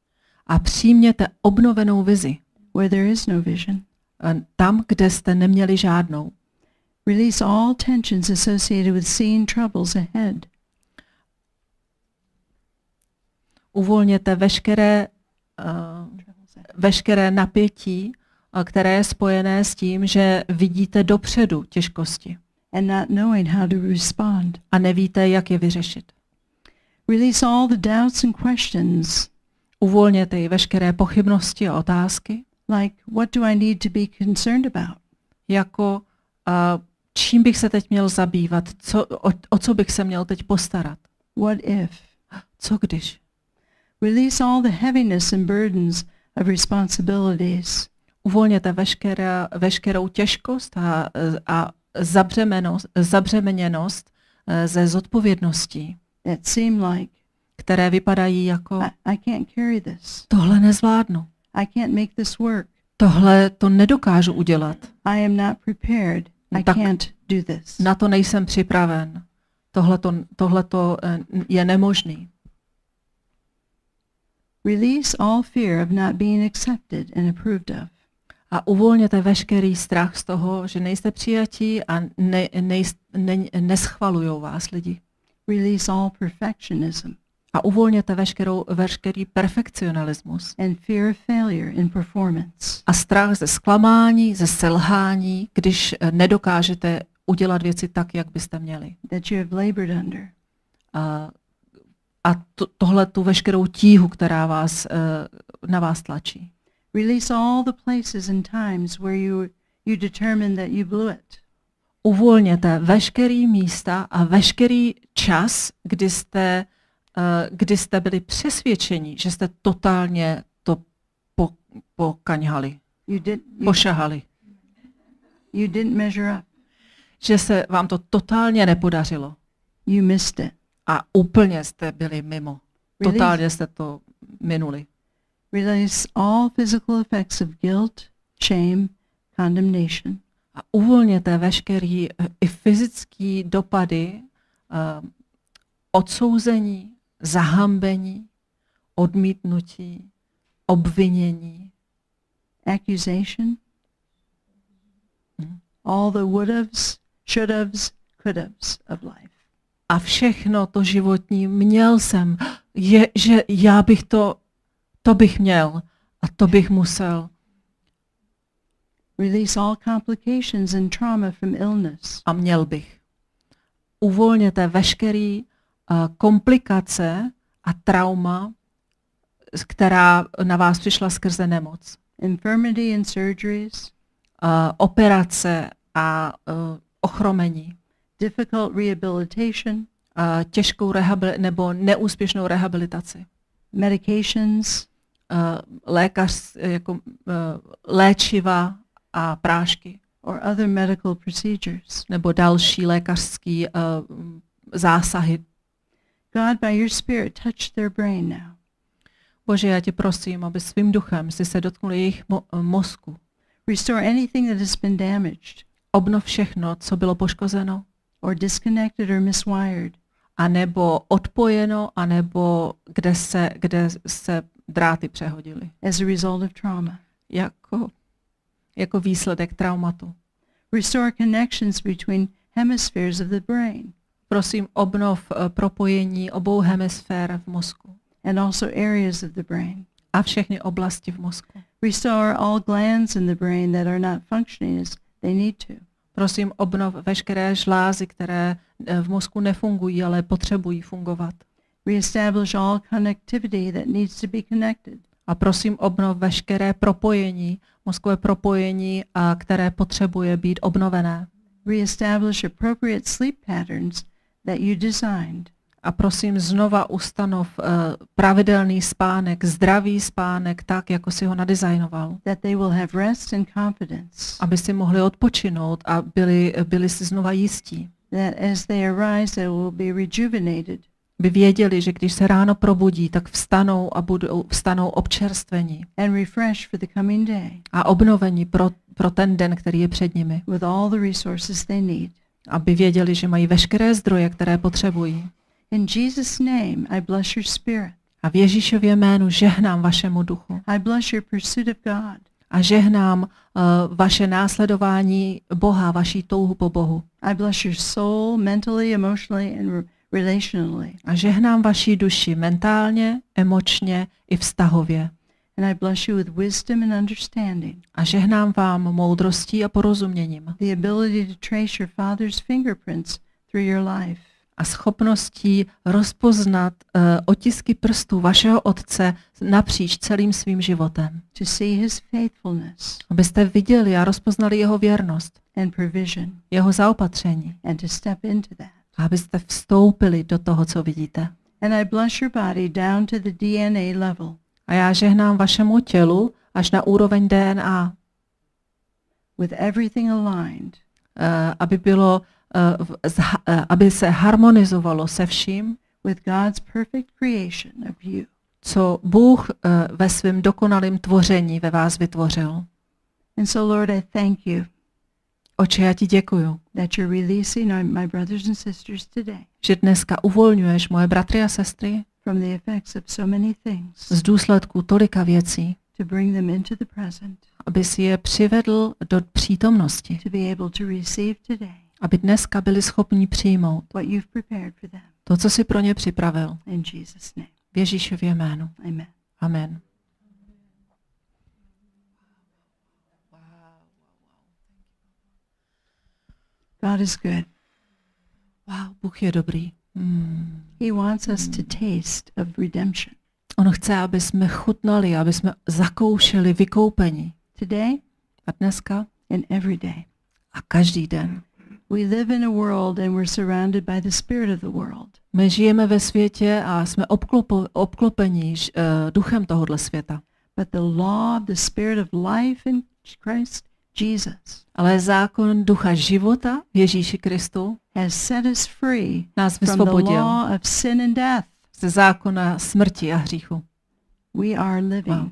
A přijměte obnovenou vizi where there is no vision. tam, kde jste neměli žádnou. Release all tensions associated with seeing troubles ahead. Uvolněte veškeré, uh, veškeré napětí, uh, které je spojené s tím, že vidíte dopředu těžkosti And not knowing how to respond. a nevíte, jak je vyřešit. Release all the doubts and questions, Uvolněte i veškeré pochybnosti a otázky, like what do I need to be concerned about? jako uh, čím bych se teď měl zabývat, co, o, o co bych se měl teď postarat, What if? co když. Release all the heaviness and burdens of responsibilities, Uvolněte veškerá, veškerou těžkost a, a zabřemenost, zabřemeněnost eh, ze zodpovědností, that seem like které vypadají jako I, I can't carry this. tohle nezvládnu, I can't make this work. tohle to nedokážu udělat, I am not prepared. I Tak- can't do this. na to nejsem připraven, tohleto, tohleto eh, je nemožný. Release all fear of not being accepted and approved of. A uvolněte veškerý strach z toho, že nejste přijatí a ne, ne, ne, neschvalujou vás lidi. Release all perfectionism A uvolněte veškerou, veškerý perfekcionalismus and fear of failure in performance. a strach ze zklamání, ze selhání, když eh, nedokážete udělat věci tak, jak byste měli. That you have labored under. a, a to, tohle tu veškerou tíhu, která vás, na vás tlačí. Release all the places and times where you you determined that you blew it. Uvolněte veškerý místa a veškerý čas, kdy jste, kdy jste byli přesvědčeni, že jste totálně to po, pokaňhali, You did you, pošahali. you didn't measure up. Že se vám to totálně nepodařilo You missed it. a úplně jste byli mimo. Totálně jste to minuli. Release all physical effects of guilt, shame, condemnation. A uvolněte veškerý i fyzický dopady uh, odsouzení, zahambení, odmítnutí, obvinění. Accusation. Mhm. All the would-haves, should-haves, could-haves of life. A všechno to životní měl jsem, je, že já bych to, to bych měl a to bych musel. Release all complications and trauma from illness. A měl bych. Uvolněte veškerý uh, komplikace a trauma, která na vás přišla skrze nemoc. Infirmity and surgeries. Uh, operace a uh, ochromení. Difficult rehabilitation. Uh, těžkou rehabili- nebo neúspěšnou rehabilitaci. Medications. Uh, lékař, jako, uh, léčiva a prášky. Or other medical procedures. Nebo další lékařský uh, zásahy. God, by your spirit, touch their brain now. Bože, já tě prosím, aby svým duchem si se dotknul jejich mo- mozku. Restore anything that has been damaged. Obnov všechno, co bylo poškozeno. Or disconnected or miswired. A nebo odpojeno, a nebo kde se, kde se dráty přehodily. As a result of trauma. Jako, jako výsledek traumatu. Restore connections between hemispheres of the brain. Prosím, obnov uh, propojení obou hemisfér v mozku. And also areas of the brain. A všechny oblasti v mozku. Restore all glands in the brain that are not functioning as they need to. Prosím, obnov veškeré žlázy, které v mozku nefungují, ale potřebují fungovat. Reestablish all connectivity that needs to be connected. A prosím, obnov veškeré propojení, mozkové propojení, a které potřebuje být obnovené. Reestablish appropriate sleep patterns that you designed. A prosím, znova ustanov uh, pravidelný spánek, zdravý spánek, tak, jako si ho nadizajnoval. That they will have rest and confidence. Aby si mohli odpočinout a byli, byli si znova jistí. That as they arise, they will be rejuvenated. By věděli, že když se ráno probudí, tak vstanou a budou vstanou občerstvení. And refreshed for the coming day. A obnovení pro, pro ten den, který je před nimi. With all the resources they need. Aby věděli, že mají veškeré zdroje, které potřebují. In Jesus' name, I bless your spirit. A v Ježíšově jménu žehnám vašemu duchu. I bless your pursuit of God. A žehnám uh, vaše následování Boha, vaší touhu po Bohu. I bless your soul, mentally, emotionally, and relationally. A žehnám vaší duši mentálně, emočně i vztahově. And I bless you with wisdom and understanding. A žehnám vám moudrostí a porozuměním. The ability to trace your Father's fingerprints through your life. A schopností rozpoznat uh, otisky prstů vašeho Otce napříč celým svým životem. To see his faithfulness. Abyste viděli a rozpoznali jeho věrnost. And provision. Jeho zaopatření. And to step into that. A abyste vstoupili do toho, co vidíte. And I bless your body down to the D N A level. A já žehnám vašemu tělu až na úroveň D N A. With everything aligned. Uh, aby bylo Uh, zha, uh, aby se harmonizovalo se vším, with God's perfect creation of you. Co Bůh uh, ve svém dokonalém tvoření ve vás vytvořil. And so, Lord, I thank you. Oče, já ti děkuju, that you're releasing my brothers and sisters today. Že dneska uvolňuješ moje bratry a sestry From the effects of so many things. Z důsledků tolika věcí. To bring them into the present. Aby si je přivedl do přítomnosti. To be able to receive today. Aby dneska byli schopni přijmout what you've prepared for them. To, co jsi pro ně připravil. In Jesus' name. V Ježíšově jménu. Amen. Amen. God is good. Wow, Bůh je dobrý. Hmm. He wants us to taste of redemption. On chce, aby jsme chutnali, aby jsme zakoušeli vykoupení. Today A dneska and every day. a každý den. We live in a world and we're surrounded by the spirit of the world. My žijeme ve světě a jsme obklopo, obklopeni uh, duchem tohohle světa. But the law of the spirit of life in Christ Jesus Ale zákon ducha života v Ježíši Kristu has set us free nás from the vysvobodil law of sin and death. ze zákona smrti a hříchu. We are living. Wow.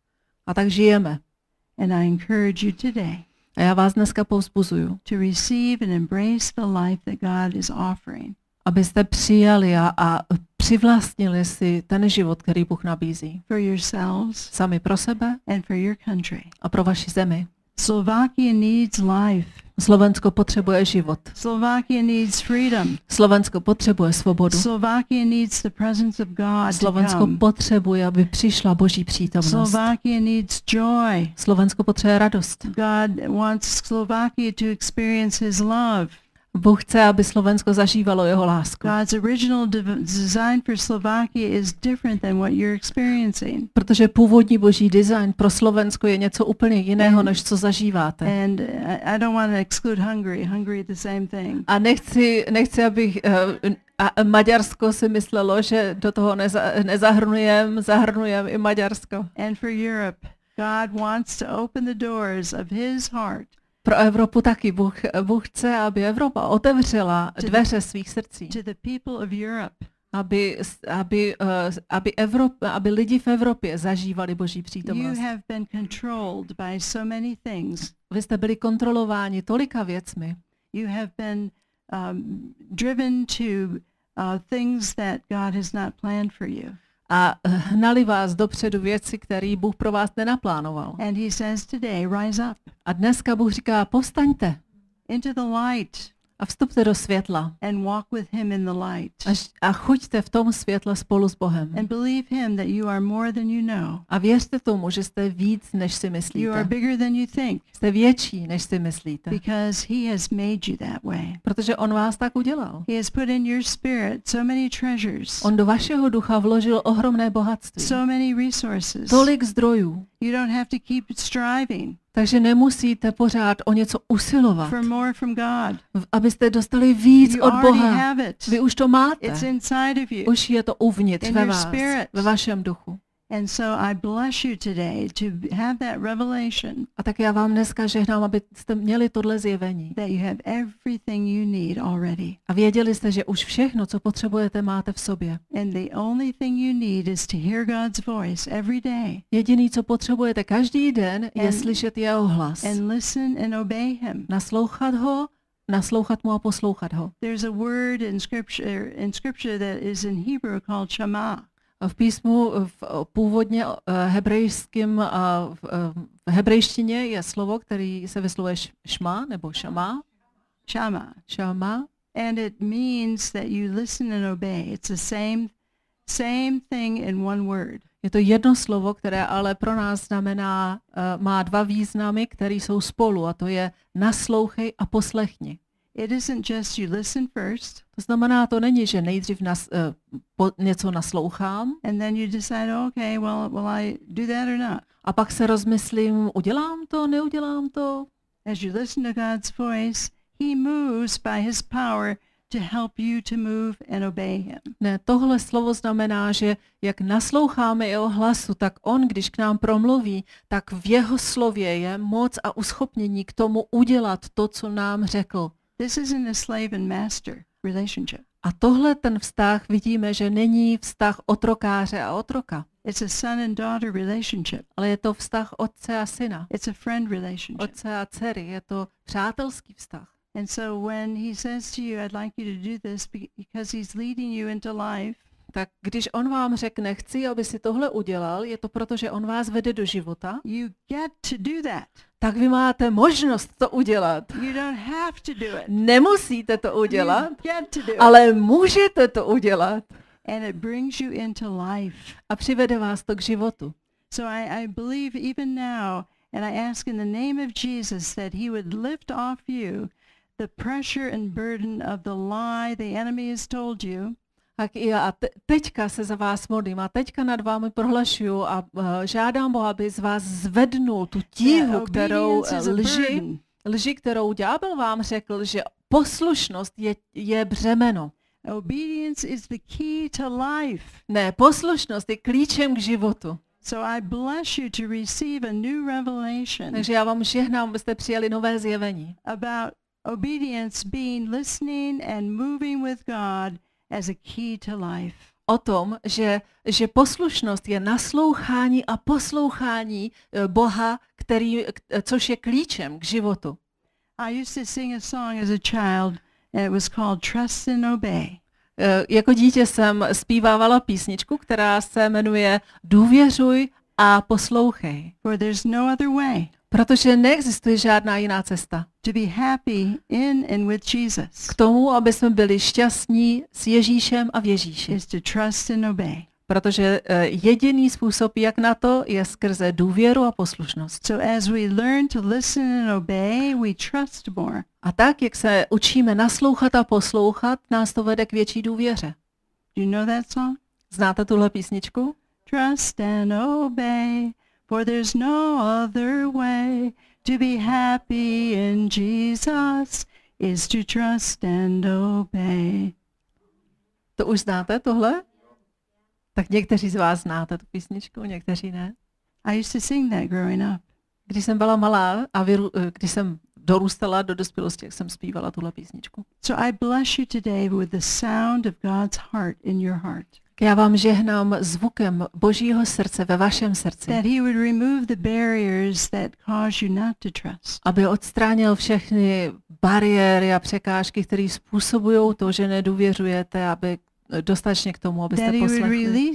A tak žijeme. And I encourage you today A já vás dneska povzbuzuju, to receive and embrace the life that God is offering. abyste přijali a, a přivlastnili si ten život, který Bůh nabízí. For yourselves Sami pro sebe and for your country. a pro vaši zemi. Slovakia needs life. Slovensko potřebuje život. Slovakia needs freedom. Slovensko potřebuje svobodu. Slovakia needs the presence of God to Slovensko come. potřebuje, aby přišla Boží přítomnost. Slovakia needs joy. Slovensko potřebuje radost. God wants Slovakia to experience His love. Bůh chce, aby Slovensko zažívalo jeho lásku. God's original de- design for Slovakia is different than what you're experiencing. Protože původní boží design pro Slovensko je něco úplně jiného, než co zažíváte. And I, I don't want to exclude Hungary. Hungary the same thing. A nechci, nechci abych uh, a Maďarsko si myslelo, že do toho neza, nezahrnujem, zahrnujem i Maďarsko. And for Europe, God wants to open the doors of His heart Pro Evropu taky. Bůh, Bůh chce, aby Evropa otevřela dveře svých srdcí. to the people of Europe. Aby, aby, uh, aby, Evropa, aby lidi v Evropě zažívali Boží You přítomnost. have been controlled by so many things. Vy jste byli kontrolováni tolika věcmi. You have been um, driven to uh, things that God has not planned for you. A hnali vás dopředu věci, které Bůh pro vás nenaplánoval. And He says today, rise up A dneska Bůh říká, povstaňte into the light a vstupte do světla. and walk with Him in the light. A, a choďte v tom světle spolu s Bohem. And believe Him that you are more than you know. A věřte tomu, že jste víc, než si You are myslíte. bigger than you think Jste větší, než si myslíte. because He has made you that way. Protože on vás tak udělal. He has put in your spirit so many treasures, On do vašeho ducha vložil ohromné bohatství. so many resources. Tolik zdrojů. You don't have to keep striving Takže nemusíte pořád o něco usilovat, for more from God. v- abyste dostali víc You od already Boha. have it. Vy už to máte. It's inside of you. Už je to uvnitř in ve your vás, spirit. ve vašem duchu. And so I bless you today to have that revelation A tak já vám dneska žehnám, abyste měli tohle zjevení. that you have everything you need already. A věděli jste, že už všechno, co potřebujete, máte v sobě. And the only thing you need is to hear God's voice every day Jediný, co potřebujete každý den, je And- slyšet jeho hlas. and listen and obey Him. Naslouchat ho, naslouchat mu a poslouchat ho. There's a word in scripture in scripture that is in Hebrew called shema. A v písmu v původně uh, hebrejským uh, v, uh, v hebrejštině je slovo, který se vyslovuje š- šma nebo šama, Shama. šama. And it means that you listen and obey. It's the same same thing in one word. Je to jedno slovo, které ale pro nás znamená, uh, má dva významy, které jsou spolu, a to je naslouchej a poslechni. It isn't just you listen first To znamená, to není, že nejdřív nas, uh, po, něco naslouchám and then you decide, okay, well, will I do that or not? a pak se rozmyslím, udělám to, neudělám to. As you listen to God's voice, He moves by His power to help you to move and obey Him. Ne, tohle slovo znamená, že jak nasloucháme jeho hlasu, tak on, když k nám promluví, tak v jeho slově je moc a uschopnění k tomu udělat to, co nám řekl. This isn't a slave and master relationship. A tohle ten vztah vidíme, že není vztah otrokáře a otroka, It's a son and daughter relationship. ale je to vztah otce a syna, It's a friend relationship. otce a dcery, je to přátelský vztah. And so when He says to you, I'd like you to do this be- because He's leading you into life, Tak když on vám řekne, chci, aby si tohle udělal, je to proto, že on vás vede do života, you get to do that. tak vy máte možnost to udělat. You don't have to do it. Nemusíte to udělat, You get to do it. ale můžete to udělat. And it brings you into life. A přivede vás to k životu. So I, I believe even now, and I ask in the name of Jesus that He would lift off you the pressure and burden of the lie the enemy has told you. Tak já te, teďka se za vás modlím a teďka nad vámi prohlašuju a uh, žádám Boha, aby z vás zvednul tu tíhu, kterou lži, lži, kterou ďábel vám řekl, že poslušnost je, je břemeno. Obedience is the key to life. Ne, poslušnost je klíčem k životu. So I bless you to receive a new revelation. Takže já vám žehnám, abyste přijali nové zjevení. About obedience being listening and moving with God as a key to life. O tom, že, že poslušnost je naslouchání a poslouchání Boha, který, což je klíčem k životu. I used to sing a song as a child and it was called Trust and Obey. Jako dítě jsem zpívávala písničku, která se jmenuje Důvěřuj a poslouchej. For there's no other way. Protože neexistuje žádná jiná cesta. To be happy in and with Jesus. K tomu, aby jsme byli šťastní s Ježíšem a v Ježíši. Is to trust and obey. Protože jediný způsob, jak na to, je skrze důvěru a poslušnost. So as we learn to listen and obey, we trust more. A tak, jak se učíme naslouchat a poslouchat, nás to vede k větší důvěře. Do you know that song? Znáte tuhle písničku? Trust and obey, for there's no other way. To be happy in Jesus is to trust and obey. To už znáte tohle? Tak někteří z vás znáte tu písničku, někteří ne. I used to sing that growing up. Když jsem byla malá a vyru, když jsem dorůstala do dospělosti, jak jsem zpívala tuhle písničku. So I bless you today with the sound of God's heart in your heart. Já vám žehnám zvukem Božího srdce ve vašem srdci. That he would remove the barriers that cause you not to trust. Aby odstranil všechny bariéry a překážky, které způsobují to, že nedůvěřujete, aby dostatečně k tomu, abyste poslechli.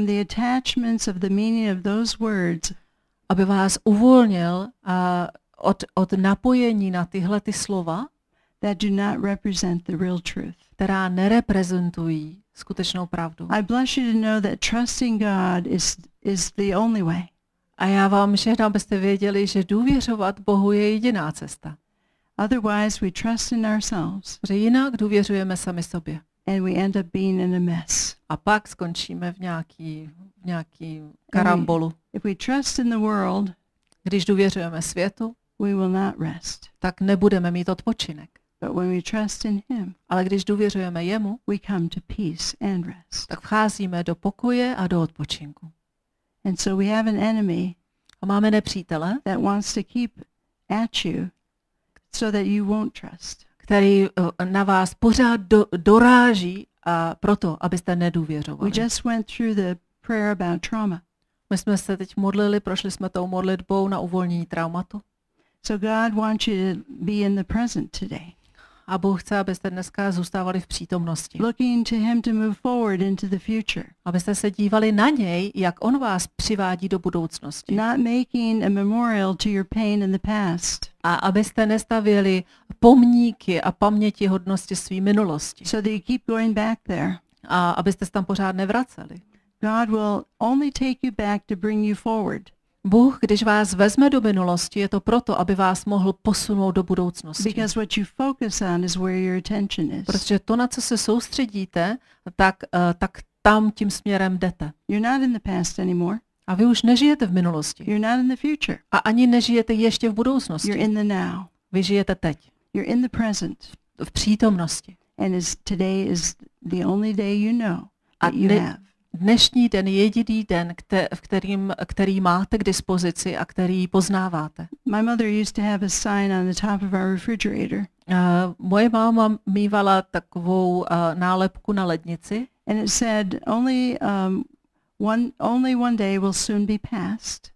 Aby vás uvolnil a od, od napojení na tyhle ty slova, that do not represent the real truth. Která nereprezentují skutečnou pravdu. I bless you to know that trusting God is is the only way. A já vám žehnám, abyste věděli, že důvěřovat Bohu je jediná cesta. Otherwise we trust in ourselves. Že jinak důvěřujeme sami sobě. And we end up being in a mess. A pak skončíme v nějaký, v nějaký karambolu. If we trust in the world, když důvěřujeme světu, we will not rest. Tak nebudeme mít odpočinek. But when we trust in him, ale když důvěřujeme jemu, we come to peace and rest. Tak vcházíme do pokoje a do odpočinku. And so we have an enemy. A máme nepřítele, that wants to keep at you so that you won't trust. Který na vás pořád do, doráží a proto, abyste nedůvěřovali. We just went through the prayer about trauma. My jsme se teď modlili, prošli jsme tou modlitbou na uvolnění traumatu. So God wants you to be in the present today. A Bůh chce, abyste dneska zůstávali v přítomnosti. Looking to him to move forward into the future. Abyste se dívali na něj, jak on vás přivádí do budoucnosti. Not making a memorial to your pain in the past. A abyste nestavěli pomníky a pamětihodnosti své minulosti. So that you keep going back there. A abyste se tam pořád nevraceli. God will only take you back to bring you forward. Bůh, když vás vezme do minulosti, je to proto, aby vás mohl posunout do budoucnosti. Because what you focus on is where your attention is. Protože to, na co se soustředíte, tak, uh, tak tam tím směrem jdete. You're not in the past anymore. A vy už nežijete v minulosti. You're not in the future. A ani nežijete ještě v budoucnosti. You're in the now. Vy žijete teď. You're in the present. V, v přítomnosti. And is today is the only day you know that you ne- have. Dnešní den je jediný den, v kterým, který máte k dispozici a který poznáváte. My mother used to have a sign on the top of our refrigerator. Uh, moje máma mývala takovou uh, nálepku na lednici. And it said only um, one only one day will soon be past.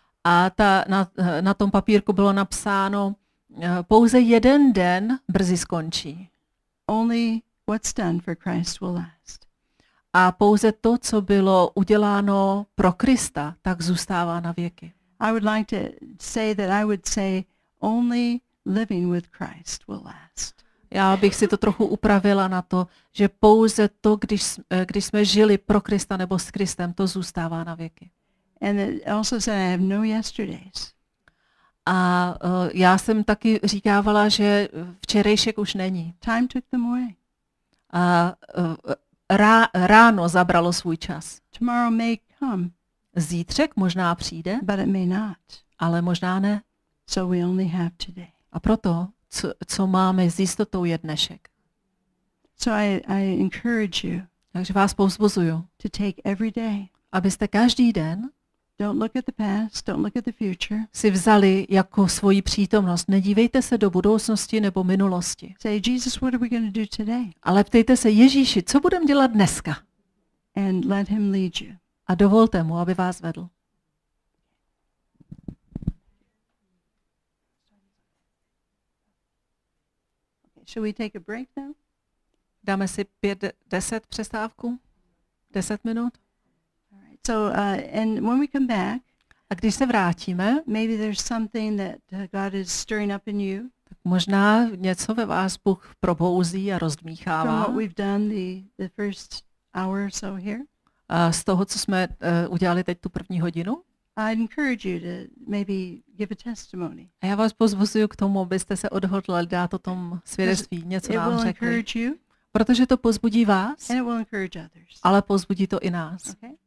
A ta, na, na tom papírku bylo napsáno, uh, pouze jeden den brzy skončí. Only what's done for Christ will last. A pouze to, co bylo uděláno pro Krista, tak zůstává na věky. I would like to say that I would say only living with Christ will last. Já bych si to trochu upravila na to, že pouze to, když, když jsme žili pro Krista nebo s Kristem, to zůstává na věky. And it also said I have no yesterdays. A uh, já jsem taky říkávala, že včerejšek už není. Time took them away. A uh, rá, ráno zabralo svůj čas. Tomorrow may come, Zítřek možná přijde, but it may not. ale možná ne. So we only have today. A proto, co, co máme s jistotou, je dnešek. So I, I encourage you Takže vás povzbuzuju, to take every day. abyste každý den Don't look at the past, don't look at the future. si vzali jako svoji přítomnost. Nedívejte se do budoucnosti nebo minulosti, Say, Jesus, what are we going to do today? ale ptejte se Ježíši, co budeme dělat dneska? And let him lead you. A dovolte mu, aby vás vedl. Should we take a break now? Dáme si pět, deset přestávku? Deset minut? All right. So, uh, and when we come back, A když se vrátíme, maybe there's something that uh, God is stirring up in you tak možná něco ve vás Bůh probouzí a from rozdmíchává. what we've done the, the first hour or so here. A z toho, co jsme uh, udělali teď tu první hodinu. I'd encourage you to maybe give a testimony. A já vás pozbuzuju k tomu, abyste se odhodlali dát o tom svědectví, něco It nám will řekli. encourage you Protože to pozbudí vás, and it will encourage others. ale pozbudí to i nás. Okay?